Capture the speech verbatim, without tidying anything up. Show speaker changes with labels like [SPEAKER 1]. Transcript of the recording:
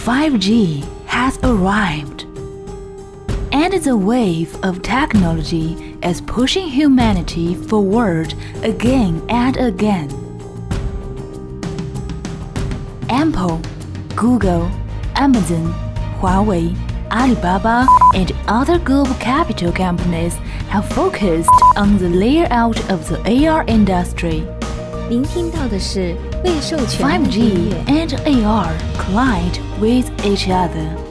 [SPEAKER 1] five G has arrived, and the wave of technology is pushing humanity forward again and again. Apple, Google, Amazon, Huawei, Alibaba, and other global capital companies have focused on the layout of the A R industry.
[SPEAKER 2] 您听到的是未授权
[SPEAKER 1] five G
[SPEAKER 2] 音乐。
[SPEAKER 1] and A R collide with each other.